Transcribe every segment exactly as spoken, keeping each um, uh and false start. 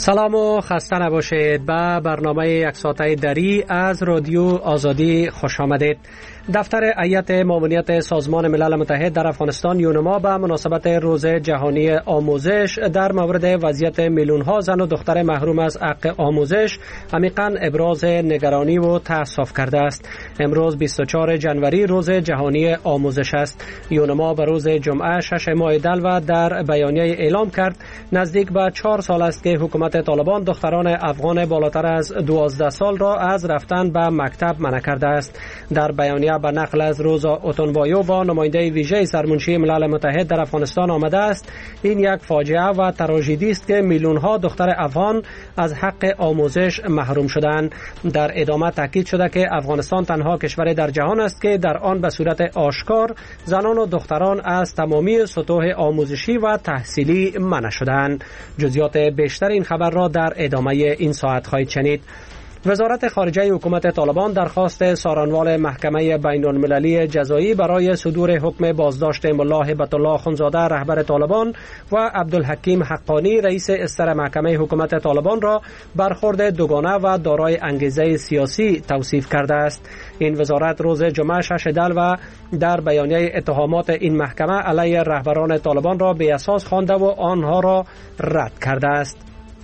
سلام و خسته نباشید. به برنامه یک ساعته دری از رادیو آزادی خوش آمدید. دفتر هیئت معاونیت سازمان ملل متحد در افغانستان یونما به مناسبت روز جهانی آموزش در مورد وضعیت میلیون ها زن و دختر محروم از حق آموزش عمیقاً ابراز نگرانی و تأسف کرده است. امروز بیست و چهارم ژانویه روز جهانی آموزش است. یونما به روز جمعه شش ماه دلو در بیانیه اعلام کرد نزدیک به چهار سال است که حکومت طالبان دختران افغان بالاتر از دوازده سال را از رفتن به مکتب منع کرده است. در بیانیه به نقل از روزا اوتونبایو با نماینده ویژه سرمنشی ملل متحد در افغانستان آمده است این یک فاجعه و تراژدی است که میلیون ها دختر افغان از حق آموزش محروم شدند. در ادامه تاکید شده که افغانستان تنها کشور در جهان است که در آن به صورت آشکار زنان و دختران از تمامی سطوح آموزشی و تحصیلی منع شدند. جزئیات بیشتر این خبر را در ادامه این ساعت خواهید شنید. وزارت خارجه حکومت طالبان درخواست سارنوال محکمه بین المللی جزایی برای صدور حکم بازداشت ملا هبت الله اخوندزاده رهبر طالبان و عبدالحکیم حقانی رئیس استر محکمه حکومت طالبان را برخورد دوگانه و دارای انگیزه سیاسی توصیف کرده است. این وزارت روز جمعه شش دلو در بیانیه اتهامات این محکمه علیه رهبران طالبان را بی اساس خوانده و آنها را رد کرده است.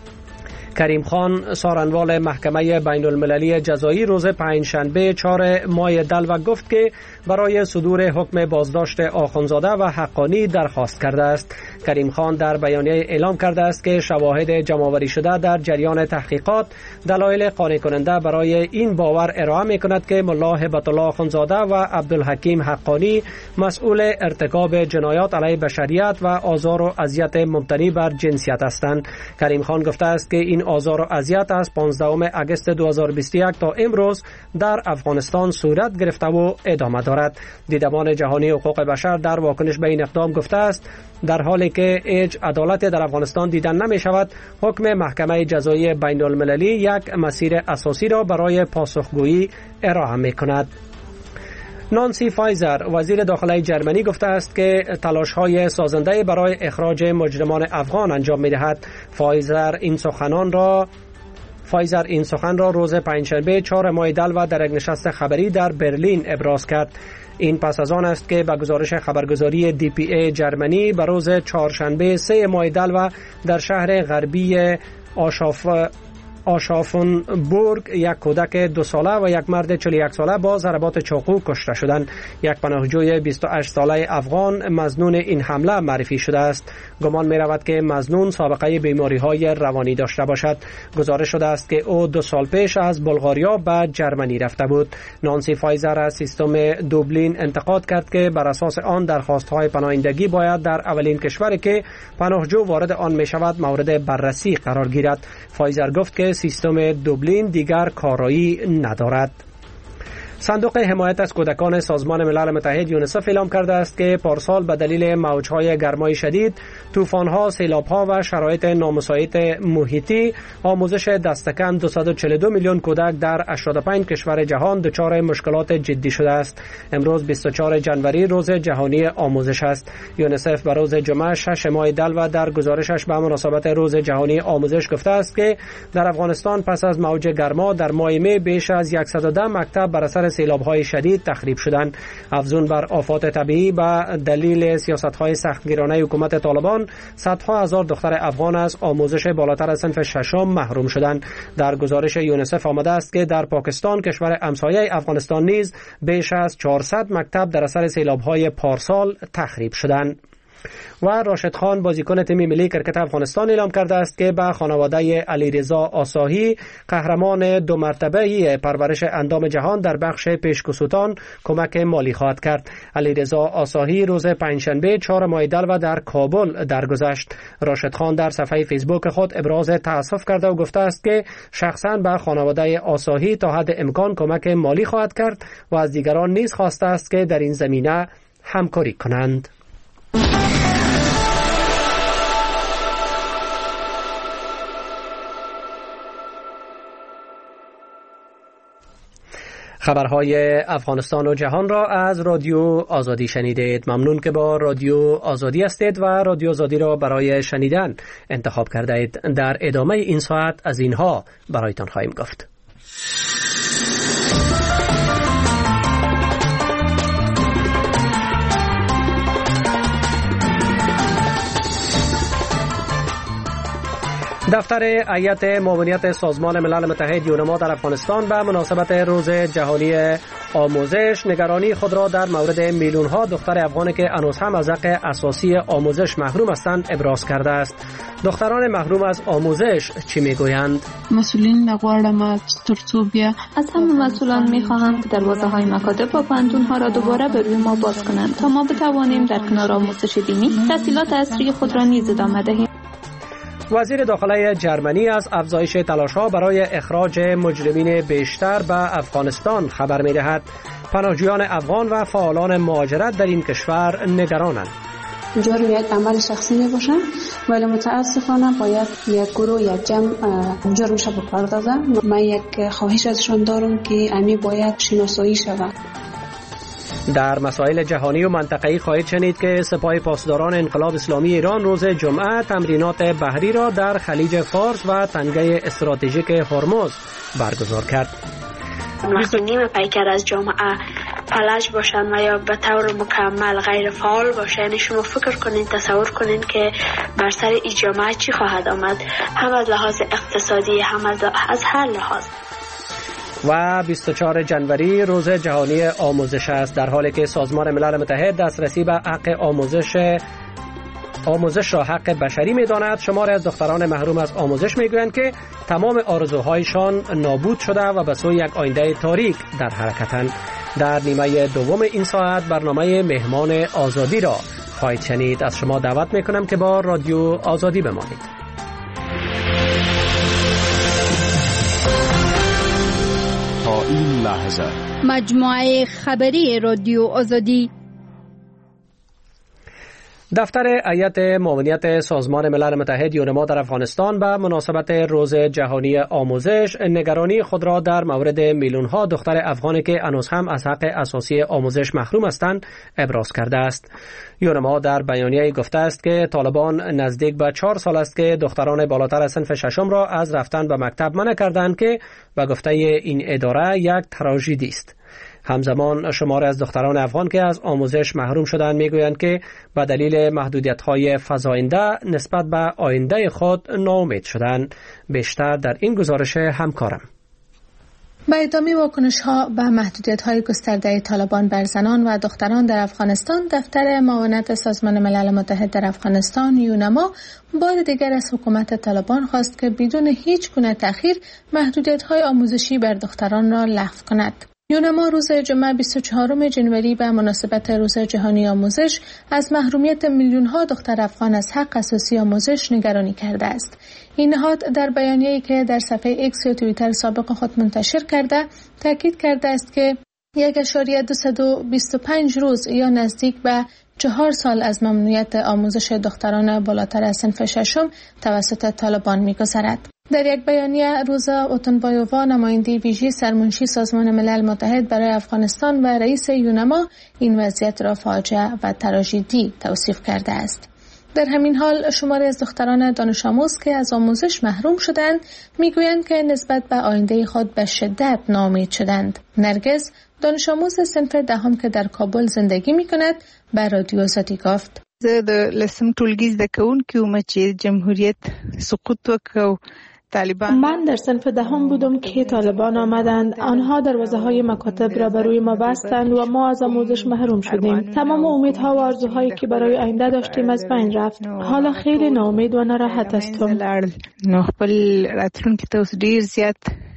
کریم خان سارنوال محکمه بین المللی جزایی روز پنجشنبه چهارم ماه دلو گفت که برای صدور حکم بازداشت آخوندزاده و حقانی درخواست کرده است. کریم خان در بیانیه اعلام کرده است که شواهد جمع‌آوری شده در جریان تحقیقات دلایل قانع کننده برای این باور ارائه می‌کند که ملا هبت الله اخوندزاده و عبدالحکیم حقانی مسئول ارتکاب جنایات علیه بشریت و آزار و اذیت مبتنی بر جنسیت هستند. کریم خان گفته است که این آزار و اذیت از پانزدهم آگوست دو هزار و بیست و یک تا امروز در افغانستان صورت گرفته و ادامه دارد. دیدبان جهانی حقوق بشر در واکنش به این اقدام گفته است در حالی که هیچ عدالت در افغانستان دیدن نمی شود، حکم محکمه جزایی بین المللی یک مسیر اساسی را برای پاسخگویی ارائه می کند. نانسی فایزر وزیر داخلی جرمنی گفته است که تلاش‌های سازنده برای اخراج مجرمان افغان انجام می‌دهد. فایزر این سخنان را فایزر این سخن را روز پنجشنبه چهارم ماه دلو در یک نشست خبری در برلین ابراز کرد. این پس از آن است که به گزارش خبرگزاری دی پی ای جرمنی به روز چهارشنبه سوم ماه دلو در شهر غربی آشاف آشافنبورگ یک کودک دو ساله و یک مرد چهل و یک ساله با ضربات چاقو کشته شدند. یک پناهجوی بیست و هشت ساله افغان مظنون این حمله معرفی شده است. گمان می رود که مظنون سابقه بیماری های روانی داشته باشد. گزارش شده است که او دو سال پیش از بلغاریا به جرمنی رفته بود. نانسی فایزر از سیستم دوبلین انتقاد کرد که بر اساس آن درخواست های پناهندگی باید در اولین کشوری که پناهجو وارد آن می شود مورد بررسی قرار گیرد. فایزر گفت که سیستم دوبلین دیگر کارایی ندارد. صندوق حمایت از کودکان سازمان ملل متحد یونیسف اعلام کرده است که پارسال به دلیل موج‌های گرمای شدید، طوفان‌ها، سیلاب‌ها و شرایط نامساعد محیطی آموزش دستکم دویست و چهل و دو میلیون کودک در هشتاد و پنج کشور جهان دچار مشکلات جدی شده است. امروز بیست و چهارم ژانویه روز جهانی آموزش است. یونیسف به روز جمعه شش ماه دلو در گزارشش به مناسبت روز جهانی آموزش گفته است که در افغانستان پس از موج گرما در ماه می بیش از صد و ده مکتب بر اثر سیلاب‌های شدید تخریب شدند. افزون بر آفات طبیعی به دلیل سیاست‌های سختگیرانه حکومت طالبان، صدها هزار دختر افغان از آموزش بالاتر از صنف ششم محروم شدند. در گزارش یونیسف آمده است که در پاکستان کشور همسایه افغانستان نیز بیش از چهارصد مکتب در اثر سیلاب‌های پارسال تخریب شدند. و راشد خان بازیکن تیم ملی کرکت افغانستان اعلام کرده است که به خانواده علیرضا آساهی قهرمان دو مرتبه پرورش اندام جهان در بخش پیشکسوتان کمک مالی خواهد کرد. علیرضا آساهی روز پنجشنبه چهارم ماه دلو در کابل درگذشت. راشد خان در صفحه فیسبوک خود ابراز تأسف کرده و گفته است که شخصا به خانواده آساهی تا حد امکان کمک مالی خواهد کرد و از دیگران نیز خواسته است که در این زمینه همکاری کنند. خبرهای افغانستان و جهان را از رادیو آزادی شنیدید. ممنون که با رادیو آزادی هستید و رادیو آزادی را برای شنیدن انتخاب کرده اید. در ادامه این ساعت از اینها برایتان خواهیم گفت. دفتر هیئت معاونیت سازمان ملل متحد یونما در افغانستان به مناسبت روز جهانی آموزش نگرانی خود را در مورد میلیون‌ها دختر افغانی که هنوز هم از حق اساسی آموزش محروم هستند ابراز کرده است. دختران محروم از آموزش چی میگویند؟ مسئولین نغواړم ترڅو بیا از همه مسئولان میخواهم که دروازه‌های مکاتب و پوهنتون‌ها را دوباره به روی ما باز کنند تا ما بتوانیم در کنار آموزش دینی تحصیلات عصری خود را نیز ادامه دهیم. وزیر داخله جرمنی از افزایش تلاش‌ها برای اخراج مجرمین بیشتر به افغانستان خبر می‌دهد. پناهجویان افغان و فعالان مهاجرت در این کشور نگرانند. جرم یک عمل شخصی میباشه ولی متاسفانه باید یک گروه یک جمع جرمش بپردازه. من یک خواهش ازشان دارم که امی باید شناسایی شود. در مسائل جهانی و منطقه‌ای خواهید شنید که سپاه پاسداران انقلاب اسلامی ایران روز جمعه تمرینات بحری را در خلیج فارس و تنگه استراتژیک هرمز برگزار کرد. وقتی نیم پیکر از جامعه فلج باشن و یا به طور مکمل غیر فعال باشن، یعنی شما فکر کنین، تصور کنین که بر سر این جامعه چی خواهد آمد، هم از لحاظ اقتصادی هم از, از هر لحاظ. و بیست و چهارم جنوری روز جهانی آموزش است، در حالی که سازمان ملل متحد دسترسی به حق آموزش آموزش را حق بشری می‌داند. شماری از دختران محروم از آموزش می‌گویند که تمام آرزوهایشان نابود شده و به سوی یک آینده تاریک در حرکتند. در نیمه دوم این ساعت برنامه مهمان آزادی را خواهید شنید. از شما دعوت می‌کنم که با رادیو آزادی بمانید. تا این لحظه مجموعه خبری رادیو آزادی. دفتر هیئت معاونیت سازمان ملل متحد یونما در افغانستان به مناسبت روز جهانی آموزش نگرانی خود را در مورد میلیون‌ها دختر افغانی که هنوز هم از حق اساسی آموزش محروم هستند ابراز کرده است. یونما در بیانیه‌ای گفته است که طالبان نزدیک به چهار سال است که دختران بالاتر از صنف ششم را از رفتن به مکتب منع کردند که به گفته این اداره یک تراژدی است. همزمان شمار از دختران افغان که از آموزش محروم شدند میگویند که به دلیل محدودیت‌های فزاینده نسبت به آینده خود ناامید شدند. بیشتر در این گزارش همکارم. با ادامه واکنش‌ها به محدودیت‌های گسترده طالبان بر زنان و دختران در افغانستان، دفتر معاونت سازمان ملل متحد در افغانستان یونما بار دیگر از حکومت طالبان خواست که بدون هیچ گونه تأخیر محدودیت‌های آموزشی بر دختران را لغو کند. یونما روز جمعه بیست و چهارم جنوری به مناسبت روز جهانی آموزش از محرومیت میلیون‌ها دختر افغان از حق اساسی آموزش نگرانی کرده است. این نهاد در بیانیه‌ای که در صفحه ایکس یا توییتر سابق خود منتشر کرده تاکید کرده است که یک ممیز دویست و بیست و پنج روز یا نزدیک به چهار سال از ممنوعیت آموزش دختران بالاتر از صنف ششم توسط طالبان می‌گذرد. در یک بیانیه روزا اوتونبایووا نماینده ویژه سرمنشی سازمان ملل متحد برای افغانستان و رئیس یونما این وضعیت را فاجعه و تراژدی توصیف کرده است. در همین حال شماری از دختران دانش آموز که از آموزش محروم شدند میگویند که نسبت به آینده خود به شدت ناامید شدند. نرگس دانش آموز صنف دهم که در کابل زندگی میکند به رادیو آزادی گفت: زه د لسم ټولګي زده کوونکی وم چې جمهوریت سقوط وکړ. من در صنف دهم بودم که طالبان آمدند. آنها دروازه های مکاتب را بروی ما بستند و ما از آموزش محروم شدیم. تمام امیدها و آرزوهایی که برای آینده داشتیم از بین رفت. حالا خیلی ناامید و ناراحت هستم. نو خپل راتلونکي ته اوس ډیر زیات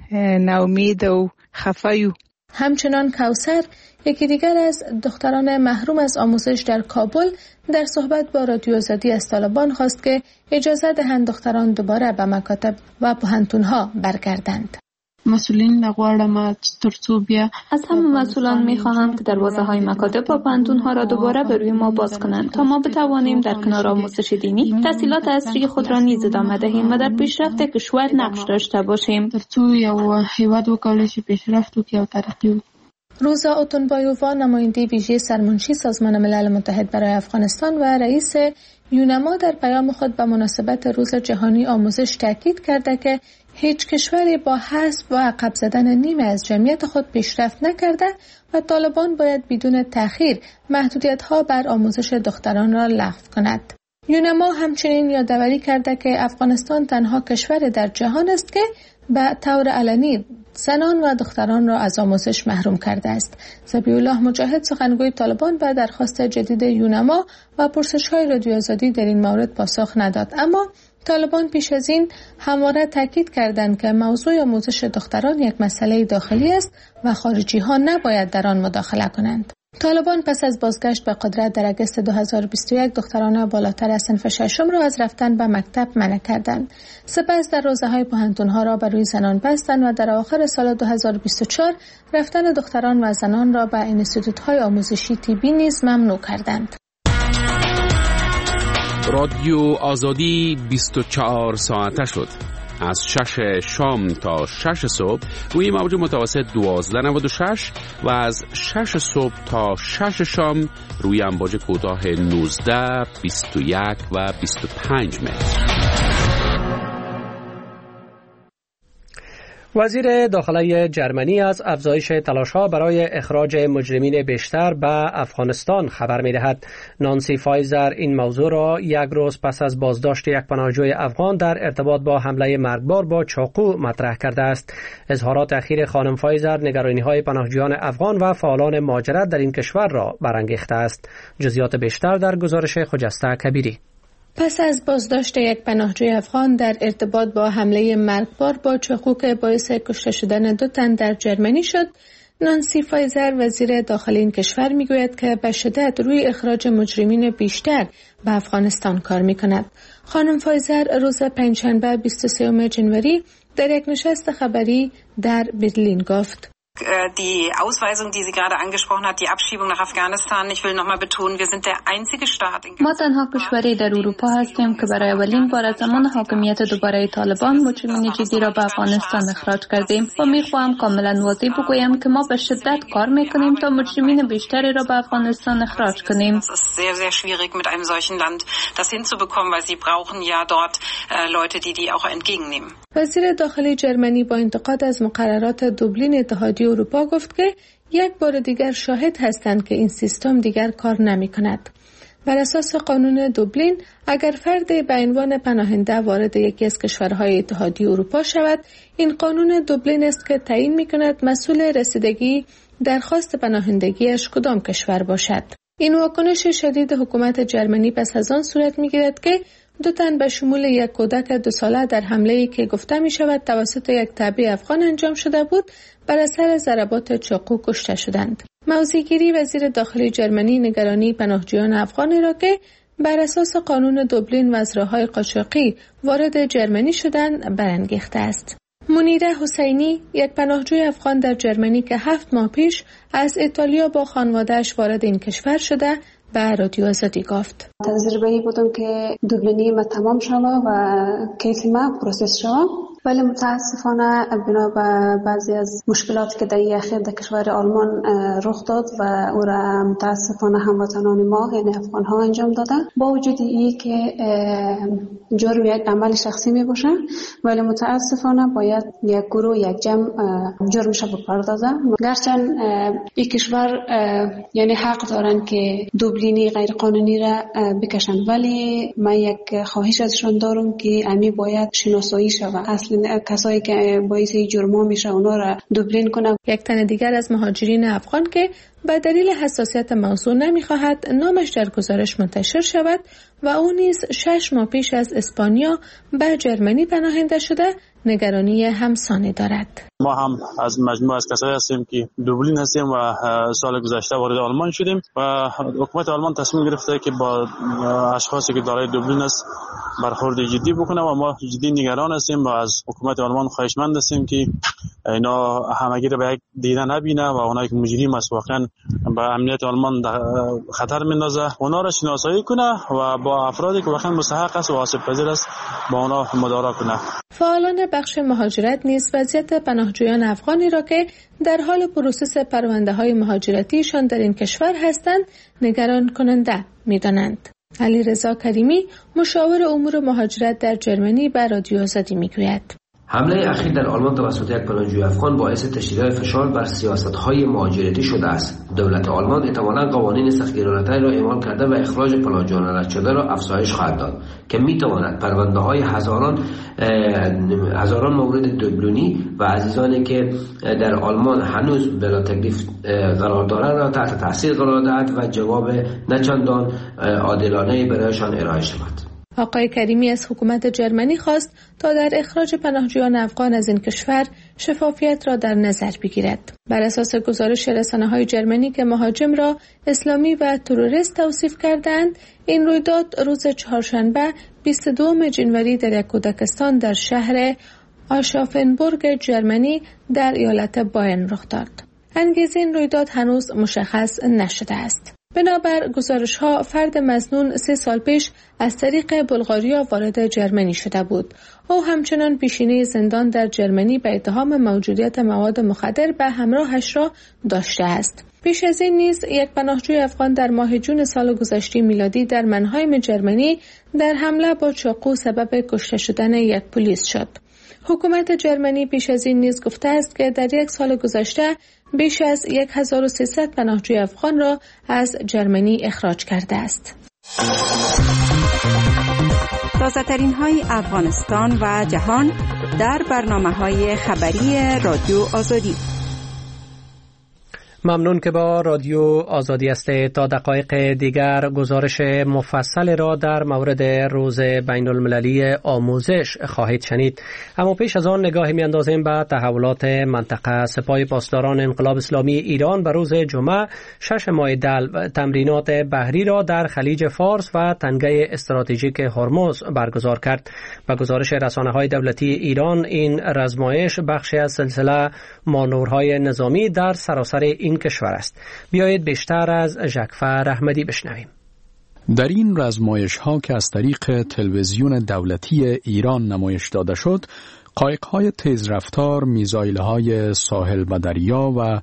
ناامید او خفه یو. همچنان کوثر، یکی دیگر از دختران محروم از آموزش در کابل، در صحبت با رادیو آزادی از طالبان خواست که اجازه دهند دختران دوباره به مکاتب و پوهنتون‌ها برگردند. مسئولین نغواړم ترڅو بیا از همه مسئولان میخواهم که دروازه های مکاتب و پوهنتون‌ها را دوباره به روی ما باز کنند تا ما بتوانیم در کنار آموزش دینی تحصیلات عصری خود را نیز ادامه دهیم و در پیشرفت کشور نقش داشته باشیم. ترڅو یو هیواد وکولای شي پیشرفت وکړي او ترقی وکړي. روزا اوتونبایووا نماینده ویژه سرمنشی سازمان ملل متحد برای افغانستان و رئیس یونما در پیام خود به مناسبت روز جهانی آموزش تاکید کرده که هیچ کشوری با حذف و عقب زدن نیمه از جمعیت خود پیشرفت نکرده و طالبان باید بدون تأخیر محدودیت‌ها بر آموزش دختران را لغو کند. یونما همچنین یادآوری کرده که افغانستان تنها کشور در جهان است که به طور علنی زنان و دختران را از آموزش محروم کرده است. ذبیح الله مجاهد سخنگوی طالبان به درخواست جدید یونما و پرسش‌های رادیو آزادی در این مورد پاسخ نداد، اما طالبان پیش از این همواره تاکید کردند که موضوع آموزش دختران یک مسئله داخلی است و خارجی ها نباید در آن مداخله کنند. طالبان پس از بازگشت به قدرت در اگست دو هزار و بیست و یک دختران بالاتر از صنف ششم را از رفتن به مکتب منع کردند. سپس در روزهای پوهنتون‌ها را بر روی زنان بستند و در آخر سال دو هزار و بیست و چهار رفتن دختران و زنان را به انستیتوت‌های آموزشی طبی نیز ممنوع کردند. رادیو آزادی بیست و چهار ساعته شد. از شش شام تا شش صبح روی موج متوسط دوازده نود و شش و از شش صبح تا شش شام روی امواج کوتاه نوزده، بیست و یک و بیست و پنج متر. وزیر داخلی جرمنی از افزایش تلاش‌ها برای اخراج مجرمین بیشتر به افغانستان خبر می‌دهد. نانسی فایزر این موضوع را یک روز پس از بازداشت یک پناهجوی افغان در ارتباط با حمله مرگبار با چاقو مطرح کرده است. اظهارات اخیر خانم فایزر نگرانی‌های پناهجویان افغان و فعالان مهاجرت در این کشور را برانگیخته است. جزئیات بیشتر در گزارش خجسته کبیری. پس از بازداشت یک پناهجوی افغان در ارتباط با حمله مرگبار با چاقو که باعث کشته شدن دو تن در جرمنی شد، نانسی فایزر وزیر داخلی این کشور میگوید که به شدت روی اخراج مجرمین بیشتر به افغانستان کار میکند. خانم فایزر روز پنجشنبه بیست و سوم جنوری در یک نشست خبری در برلین گفت: Die Ausweisung, die sie gerade angesprochen hat, die Abschiebung nach Afghanistan, ich will nochmal betonen, wir sind der einzige Staat in ما تنها کشوری در اروپا هستیم که برای اولین بار از زمان حاکمیت دوباره طالبان مجرمین جدی را به افغانستان اخراج کردیم و میخواهم کاملا واضح بگویم که ما به شدت کار میکنیم تا مجرمین بیشتری را به افغانستان اخراج کنیم. Es ist sehr sehr schwierig mit einem solchen Land das hinzubekommen, weil sie brauchen ja dort Leute, die die auch entgegennehmen. وزیر داخلی جرمنی با انتقاد از مقررات دوبلین اتحادیه اروپا گفت که یک بار دیگر شاهد هستند که این سیستم دیگر کار نمی کند. بر اساس قانون دوبلین اگر فردی به عنوان پناهنده وارد یکی از کشورهای اتحادیه اروپا شود، این قانون دوبلین است که تعیین می کند مسئول رسیدگی درخواست پناهندگیش کدام کشور باشد. این واکنش شدید حکومت جرمنی پس از آن صورت می گیرد که دو تن به شمول یک کودک دو ساله در حمله‌ای که گفته می شود توسط یک تابع افغان انجام شده بود بر اثر ضربات چاقو کشته شدند. موضع‌گیری وزیر داخلی جرمنی نگرانی پناهجویان افغانی را که بر اساس قانون دوبلین و از راه‌های قاچاقی وارد جرمنی شدند برانگیخته است. منیره حسینی یک پناهجوی افغان در جرمنی که هفت ماه پیش از ایتالیا با خانواده‌اش وارد این کشور شده به رادیو آزادی گفت: تجربه‌ای بودم که دوبلینی ما تمام شود و کیس ما پروسس شود، ولی متاسفانه بنا به بعضی از مشکلاتی که در این اخیر در کشور آلمان رخ داد و او را متاسفانه هموطنان ما یعنی افغان ها انجام دادن. با وجود این که جرم یک عمل شخصی می باشه، ولی متاسفانه باید یک گروه یک جمع جرمش بپردازه. گرچند این کشور یعنی حق دارن که دوبلینی غیر قانونی را بکشن، ولی من یک خواهش ازشان دارم که امی باید شناسایی شود. اصلا کسایی که باعث جرم میشه اونا را دوبلین کنه. یک تن دیگر از مهاجرین افغان که به دلیل حساسیت موضوع نمیخواهد نامش در گزارش منتشر شود و او نیز شش ماه پیش از اسپانیا به جرمنی پناهنده شده نگرانی همسانی دارد. ما هم از مجموعه از کسایی هستیم که دوبلین هستیم و سال گذشته وارد آلمان شدیم و حکومت آلمان تصمیم گرفته که با اشخاصی که دارای دوبلین است برخورد جدی بکنه و ما جدی نگران هستیم و از حکومت آلمان خواهشمند هستیم که اینا همگی را به یک دیده نبینه و اونایی که مجرم است واقعا با امنیت آلمان خطر میندازه، اونا را شناسایی کنه و با افرادی که واقعا مستحق است و آسیب پذیر است با اونا مدارا کنه. فعالان بخش مهاجرت نیز وضعیت پناهجویان افغانی را که در حال پروسس پرونده‌های مهاجرتیشان در این کشور هستند نگران کننده می‌دانند. علیرضا کریمی مشاور امور مهاجرت در جرمنی به رادیو آزادی میگوید: حمله اخیر در آلمان توسط یک پناهجوی افغان باعث تشدید فشار بر سیاست‌های مهاجرتی شده است. دولت آلمان احتمالاً قوانین سختگیرانه‌تری را اعمال کرده و اخراج پناهجویان رد شده را افزایش خواهد داد که می‌تواند پرونده‌های هزاران هزاران مورد دوبلونی و عزیزانی که در آلمان هنوز بلا تکلیف قرار دارند را تحت تاثیر قرار دهد و جواب نچندان عادلانه برایشان ارائه شود. آقای کریمی از حکومت جرمنی خواست تا در اخراج پناهجویان افغان از این کشور شفافیت را در نظر بگیرد. بر اساس گزارش رسانه‌های جرمنی که مهاجم را اسلامی و تروریست توصیف کردند، این رویداد روز چهارشنبه بیست و دوم ژانویه در یک کودکستان در شهر آشافنبورگ جرمنی در ایالت باین رخ داد. انگیزه این رویداد هنوز مشخص نشده است. بنابر گزارش‌ها فرد مظنون سه سال پیش از طریق بلغاریا وارد جرمنی شده بود. او همچنان پیشینه زندان در جرمنی به اتهام موجودیت مواد مخدر به همراهش را داشته است. پیش از این نیز یک پناهجوی افغان در ماه جون سال گذشته میلادی در منهایم جرمنی در حمله با چاقو سبب کشته شدن یک پلیس شد. حکومت جرمنی پیش از این نیز گفته است که در یک سال گذشته بیش از هزار و سیصد پناهجوی افغان را از جرمنی اخراج کرده است. تازه‌ترین های افغانستان و جهان در برنامه‌های خبری رادیو آزادی. ممنون که با رادیو آزادی است. تا دقایق دیگر گزارش مفصل را در مورد روز بین المللی آموزش خواهید شنید. اما پیش از آن نگاهی می‌اندازیم به تحولات منطقه. سپاه پاسداران انقلاب اسلامی ایران به روز جمعه شش ماه دلو تمرینات بحری را در خلیج فارس و تنگه استراتژیک هرمز برگزار کرد. به گزارش رسانه‌های دولتی ایران، این رزمایش بخشی از سلسله مانورهای نظامی در سراسر این کشور است. بیایید بیشتر از ژکفر احمدی بشنویم. در این رزمایش ها که از طریق تلویزیون دولتی ایران نمایش داده شد، قایق‌های تیزرفتار، میزایل‌های ساحل و دریا و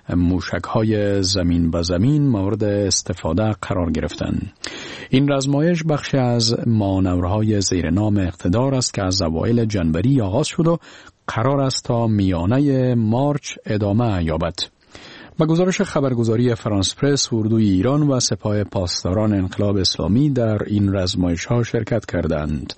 موشک‌های زمین به زمین مورد استفاده قرار گرفتند. این رزمایش بخشی از مانورهای زیر نام اقتدار است که از اوایل جنوری آغاز شد و قرار است تا میانه مارچ ادامه یابد. با گزارش خبرگزاری فرانس پرس، اردوی ایران و سپاه پاسداران انقلاب اسلامی در این رزمایش‌ها شرکت کردند.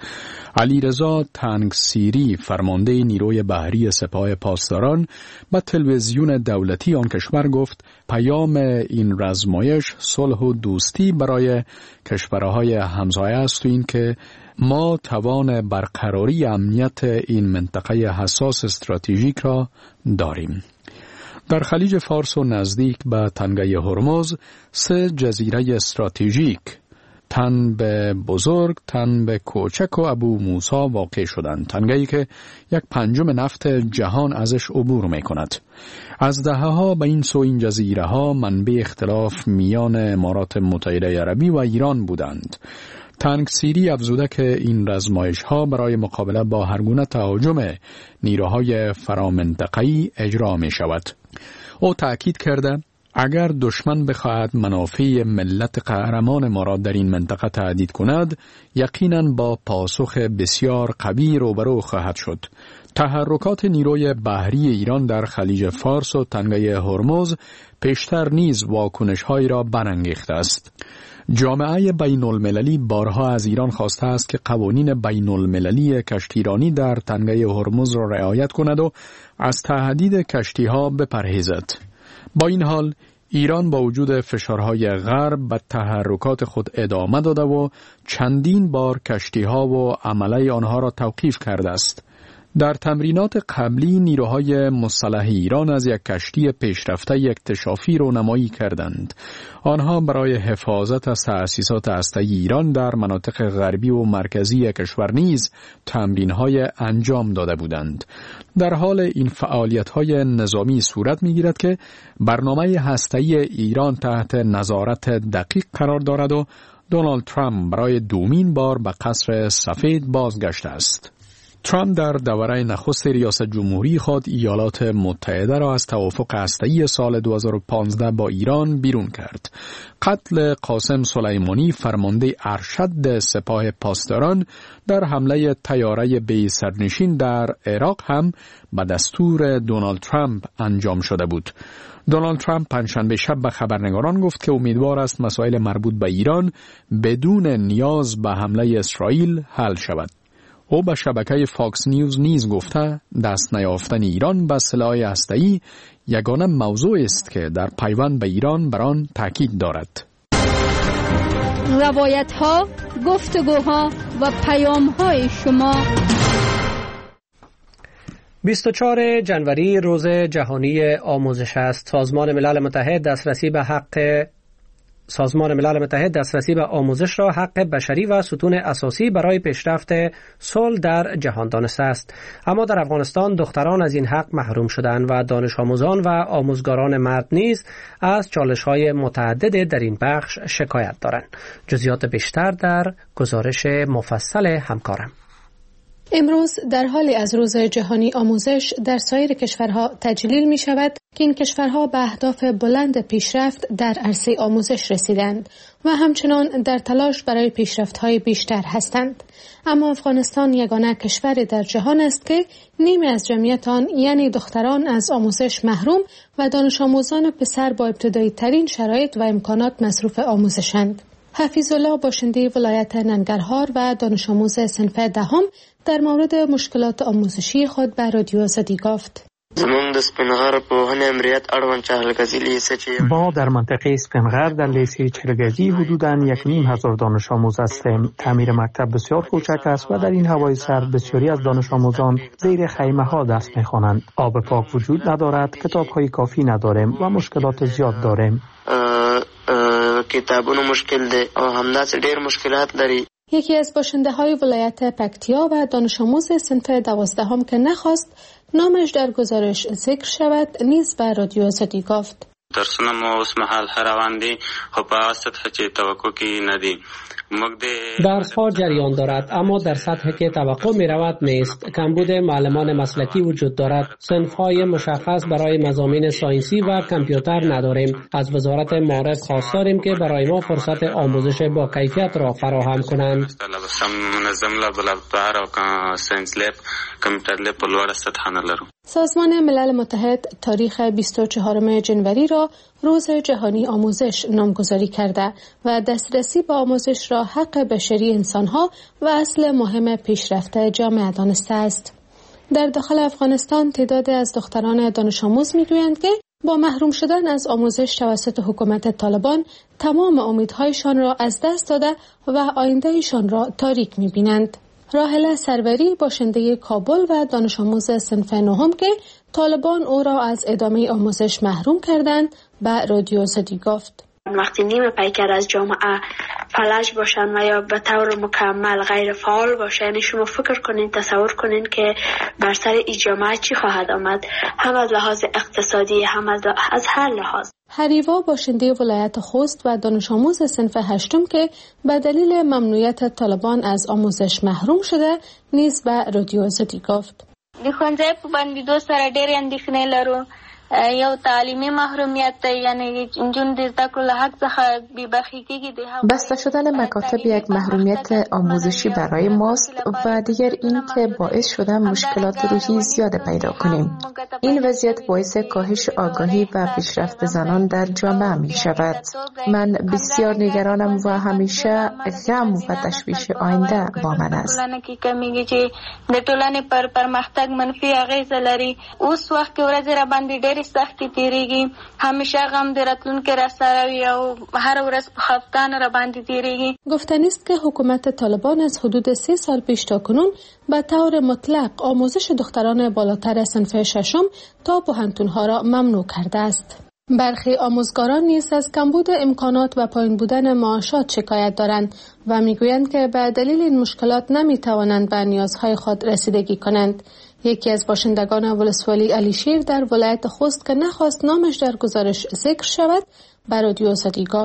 علیرضا تنگسیری، فرمانده نیروی بحری سپاه پاسداران، با تلویزیون دولتی آن کشور گفت پیام این رزمایش صلح و دوستی برای کشورهای همسایه است و این که ما توان برقراری امنیت این منطقه حساس استراتژیک را داریم. در خلیج فارس و نزدیک به تنگه هرمز سه جزیره استراتژیک تن به بزرگ، تن به کوچک و ابو موسی واقع شدند. تنگه‌ای که یک پنجم نفت جهان ازش عبور می کند. از دهه‌ها به این سو این جزیره ها منبع اختلاف میان امارات متحده عربی و ایران بودند. تنگسیری افزوده که این رزمایش ها برای مقابله با هر گونه تهاجم نیروهای فرامنطقه‌ای اجرا می شود. او تأکید کرده اگر دشمن بخواهد منافع ملت قهرمان ما را در این منطقه تهدید کند، یقیناً با پاسخ بسیار قوی روبرو خواهد شد. تحرکات نیروی بحری ایران در خلیج فارس و تنگه هرمز پیشتر نیز واکنش‌هایی را برانگیخته است. جامعه بین المللی بارها از ایران خواسته است که قوانین بین المللی کشتیرانی در تنگه هرمز را رعایت کند و از تهدید کشتی‌ها بپرهیزد. با این حال ایران با وجود فشارهای غرب به تحرکات خود ادامه داده و چندین بار کشتی‌ها و عمله آنها را توقیف کرده است. در تمرینات قبلی نیروهای مسلح ایران از یک کشتی پیشرفته اکتشافی رونمایی کردند. آنها برای حفاظت از تأسیسات هسته‌ای ایران در مناطق غربی و مرکزی کشور نیز تمرین‌های انجام داده بودند. در حال این فعالیت‌های نظامی صورت می‌گیرد که برنامه هسته‌ای ایران تحت نظارت دقیق قرار دارد و دونالد ترامپ برای دومین بار به قصر سفید بازگشته است. ترامپ در دوره نخست ریاست جمهوری خود ایالات متحده را از توافق هسته‌ای سال دو هزار و پانزده با ایران بیرون کرد. قتل قاسم سلیمانی فرمانده ارشد سپاه پاسداران در حمله طیاره بی سرنشین در عراق هم به دستور دونالد ترامپ انجام شده بود. دونالد ترامپ پنجشنبه شب به خبرنگاران گفت که امیدوار است مسائل مربوط به ایران بدون نیاز به حمله اسرائیل حل شود. او به شبکه فاکس نیوز نیز گفته دست نیافتن ایران به سلاح هسته‌ای یگانه موضوع است که در پیوند به ایران بر آن تاکید دارد. روایت‌ها، گفتگوها و پیام‌های شما. بیست و چهارم ژانویه روز جهانی آموزش است. سازمان ملل متحد دسترسی به حق سازمان ملل متحد دسترسی به آموزش را حق بشری و ستون اساسی برای پیشرفت صلح در جهان دانسته است. اما در افغانستان دختران از این حق محروم شدند و دانش آموزان و آموزگاران مرد نیز از چالش‌های متعدد در این بخش شکایت دارند. جزئیات بیشتر در گزارش مفصل همکارم. امروز در حالی از روز جهانی آموزش در سایر کشورها تجلیل می شود که این کشورها به اهداف بلند پیشرفت در عرصه آموزش رسیدند و همچنان در تلاش برای پیشرفت‌های بیشتر هستند. اما افغانستان یگانه کشور در جهان است که نیمی از جمعیت آن یعنی دختران از آموزش محروم و دانش آموزان پسر با ابتدایی ترین شرایط و امکانات مصروف آموزشند. حفیظ الله باشنده ولایت ننگرهار و دانش آموز صنف دهم در مورد مشکلات آموزشی خود به رادیو آزادی گفت. ما در منطقه اسپنغر در لیسه چهلگزی حدوداً یک نیم هزار دانش آموز هستیم. تعمیر مکتب بسیار کوچک است و در این هوای سرد بسیاری از دانش آموزان زیر خیمه ها درس می‌خوانند. آب پاک وجود ندارد، کتاب های کافی نداریم و مشکلات زیاد داریم. کتابونو مشکل ده او همداسې ډېر مشکلات لري. یکی از باشنده های ولایت پکتیا و دانش آموز صنف دوازدهم که نخواست نامش در گزارش ذکر شود نیز به رادیو آزادی گفت. درسونه مو اوس مهال روان دي خو په سطح چې توقع کې نه دي. درس‌ها جریان دارد اما در سطحی که توقع می رود نیست. کمبود معلمان مسلکی وجود دارد. صنف‌های مشخص برای مضامین ساینسی و کامپیوتر نداریم. از وزارت معارف خواست داریم که برای ما فرصت آموزش با کیفیت را فراهم کنند. سازمان ملل متحد تاریخ بیست و چهارم ژانویه را روز جهانی آموزش نامگذاری کرده و دسترسی به آموزش را حق بشری انسانها و اصل مهم پیشرفت جامعه دانسته است. در داخل افغانستان تعداد از دختران دانش آموز میگویند که با محروم شدن از آموزش توسط حکومت طالبان تمام امیدهایشان را از دست داده و آیندهشان را تاریک میبینند. راحله سروری باشنده کابل و دانش آموز صنف نهم که طالبان او را از ادامه آموزش محروم کردند به رادیو آزادی گفت. وقتی نیمه پیکر از جامعه فلج باشن و یا به طور مکمل غیر فعال باشن، یعنی شما فکر کنین، تصور کنین که بر سر این جامعه چی خواهد آمد، هم از لحاظ اقتصادی هم از, از هر لحاظ. حریوا باشنده ولایت خوست و دانش آموز صنف هشتم که به دلیل ممنوعیت طالبان از آموزش محروم شده نیز به رادیو آزادی گفت. د ښوونځي په بندېدو سره ډېرې اندېښنې لرو. یو تعلیمی محرومیت یعنی جون د زده کړو له حق څخه بې برخې کېږي. بسته شدن مکاتب یک محرومیت آموزشی برای ماست و دیگر این که باعث شده مشکلات روحی زیاد پیدا کنیم. این وضعیت باعث کاهش آگاهی و پیشرفت زنان در جامعه می شود. من بسیار نگرانم و همیشه غم و تشویش آینده با من است. کمیږي چې د ټولنې پر پرمختګ منفي اغیز لري. اوس وخت کې ورځې را باندې ډېر سختی تیریږي. همیشه غم د راتلونکي را سره وي او هر ورځ په خفګان را باندې تیریږي. گفتنی است که حکومت طالبان از حدود سه سال پیش تا کنون به طور مطلق آموزش دختران بالاتر صنف ششم تا پوهنتون‌ها را ممنوع کرده است. برخی آموزگاران نیز از کمبود امکانات و پایین بودن معاشات شکایت دارند و میگویند که به دلیل این مشکلات نمیتوانند به نیازهای خود رسیدگی کنند. یکی از باشندگان ولسوالی علیشیر در ولایت خوست که نخواست نامش در گزارش ذکر شود به رادیو آزادی گفت.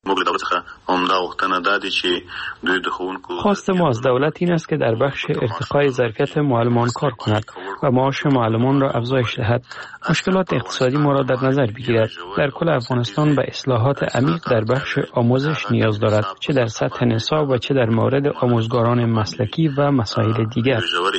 موږ دولت څخه عمده غوښتنه ده چې دوی د ښوونکو خواست ما از دولت این است که در بخش ارتقای ظرفیت معلمان کار کند و معاش معلمان را افزایش دهد. مشکلات اقتصادی ما را در نظر بگیرد. در کل افغانستان به اصلاحات عمیق در بخش آموزش نیاز دارد، چه در سطح نصاب و چه در مورد آموزگاران مسلکی و مسائل دیگر.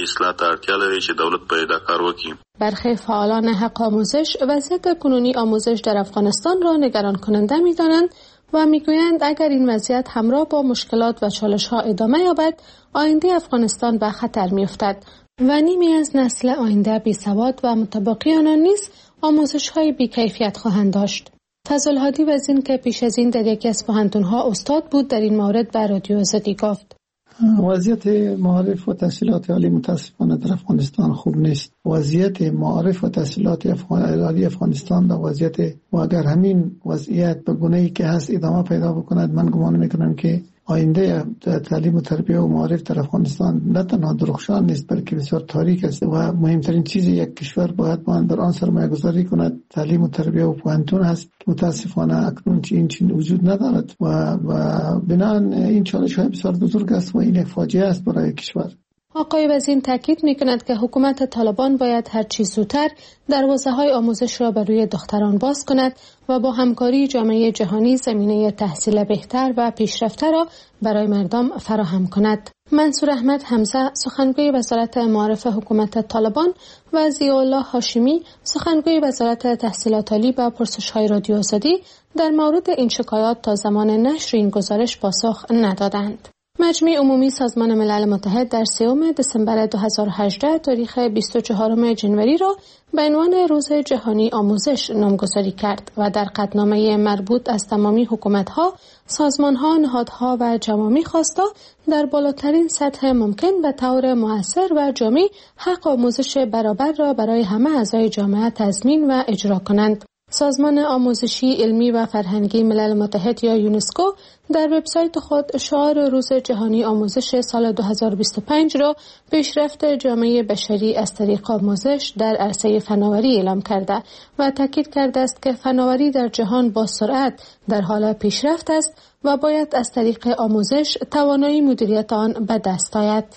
برخی فعالان حق آموزش وضعیت کنونی آموزش در افغانستان را نگران کننده می‌دانند و میگویند اگر این وضعیت همراه با مشکلات و چالش‌ها ادامه یابد، آینده افغانستان به خطر می‌افتد و نیمی از نسل آینده بی‌سواد و متبقی آنان نیز آموزش‌های بی‌کیفیت خواهند داشت. فضل هادی وزین که پیش از این در یکی از پوهنتون‌ها استاد بود در این مورد به رادیو آزادی گفت: وضعیت معارف و تحصیلات عالی متاسفانه در افغانستان خوب نیست. وضعیت معارف و تحصیلات عالی افغانستان در وضعیت و اگر همین وضعیت به گونه‌ای که هست ادامه پیدا بکند، من گمان میکنم که آینده تعلیم و تربیت و معارف در افغانستان نه تنها درخشان نیست بلکه بسیار تاریک است و مهمترین چیز یک کشور باید در آن سرمایه گذاری کند تعلیم و تربیت و پوهنتون است که متاسفانه اکنون این چیز وجود ندارد و و بنابراین این چالش های بسیار بزرگ است و این یک فاجعه است برای کشور. آقای وزین تاکید می‌کند که حکومت طالبان باید هر چه زودتر دروازه‌های آموزش را بر روی دختران باز کند و با همکاری جامعه جهانی زمینه تحصیل بهتر و پیشرفته را برای مردم فراهم کند. منصور احمد حمزه سخنگوی وزارت معارف حکومت طالبان و ضیاءالله هاشمی سخنگوی وزارت تحصیلات عالی به پرسش‌های رادیو آزادی در مورد این شکایات تا زمان نشر این گزارش پاسخ ندادند. مجمع عمومی سازمان ملل متحد در سوم دسامبر دو هزار و هجده تاریخ بیست و چهارم جنوری را به عنوان روز جهانی آموزش نامگذاری کرد و در قطعنامه مربوط از تمامی حکومت‌ها، سازمان‌ها، نهادها و جوامع خواسته در بالاترین سطح ممکن به طور مؤثر و جامع حق آموزش برابر را برای همه اعضای جامعه تضمین و اجرا کنند. سازمان آموزشی علمی و فرهنگی ملل متحد یا یونسکو در وبسایت خود شعار روز جهانی آموزش سال دو هزار و بیست و پنج را پیشرفت جامعه بشری از طریق آموزش در عرصه فناوری اعلام کرده و تاکید کرده است که فناوری در جهان با سرعت در حال پیشرفت است و باید از طریق آموزش توانایی مدیریت آن به دست آید.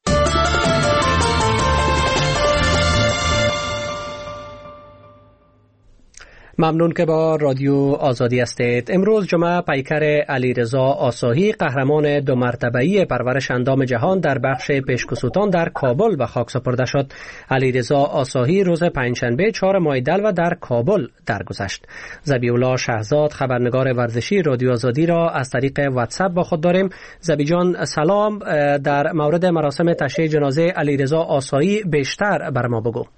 ممنون که با رادیو آزادی هستید. امروز جمعه پیکر علیرضا آساهی قهرمان دو مرتبه‌ای پرورش اندام جهان در بخش پیشکسوتان در کابل به خاک سپرده شد. علیرضا آساهی روز پنجشنبه چهار ماه دلو در کابل درگذشت. ذبیح الله شهزاد خبرنگار ورزشی رادیو آزادی را از طریق واتساپ با خود داریم. ذبیح جان سلام، در مورد مراسم تشییع جنازه علیرضا آساهی بیشتر بر ما بگو.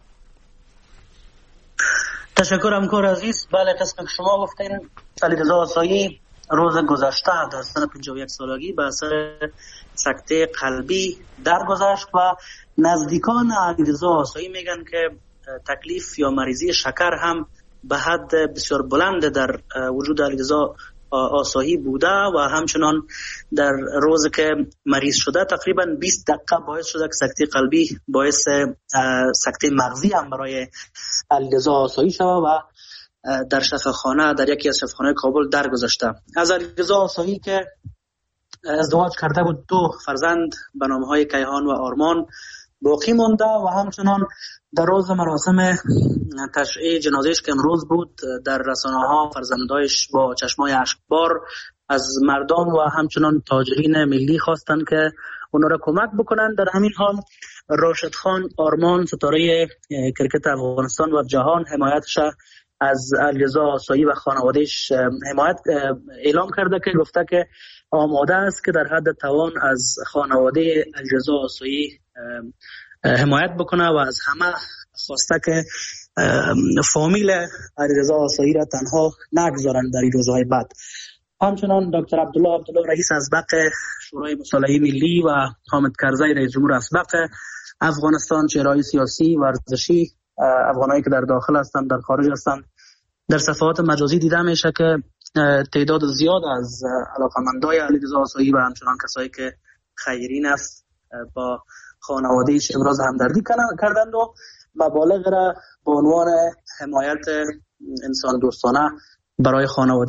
تشکر همکار عزیز. بله، قسم که شما گفتین علیرضا آساهی روز گذشته در سن پنجاه و یک سالگی به اثر سکته قلبی درگذشت و نزدیکان علیرضا آساهی میگن که تکلیف یا مریضی شکر هم به حد بسیار بلند در وجود علیرضا آساهی بوده و همچنان در روز که مریض شده تقریبا بیست دقیقه باعث شده که سکته قلبی باعث سکته مغزی هم برای علیرضا آساهی شده و در شفاخانه در یکی از شفاخانه‌های کابل درگذشته. از علیرضا آساهی که ازدواج کرده بود دو فرزند به نام‌های کیهان و آرمان باقی مونده و همچنان در روز مراسم تشییع جنازهش که امروز بود در رسانه‌ها فرزندایش با چشمای اشکبار از مردم و همچنان تاجرین ملی خواستند که اونا را کمک بکنند. در همین حال راشد خان آرمان ستاره کرکت افغانستان و جهان حمایتش از علیرضا آساهی و خانوادهش حمایت اعلام کرده که گفته که آماده است که در حد توان از خانواده علیرضا آساهی حمایت بکنه و از همه خواسته که فامیل علیرضا آساهی را تنها نگذارن در این روزهای بعد. همچنان دکتر عبدالله عبدالله رئیس اسبق شورای مصالحه ملی و حامد کرزی رئیس جمهور اسبق افغانستان، چهره‌های سیاسی ورزشی افغانایی که در داخل هستند در خارج هستند در صفحات مجازی دیده میشه که تعداد زیاد از علاقمندای علیرضا آساهی و همچنان کسایی که خیرین است با خانواده‌اش ابراز همدردی کردند و مبالغ را به عنوان حمایت انسان دوستانه برای خانواده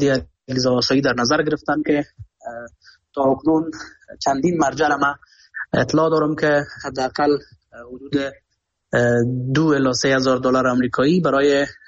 لیزا آسایی در نظر گرفتن که تا اکنون چندین مرجع ما اطلاع دارم که حداقل حدود دو الی سه هزار دلار آمریکایی برای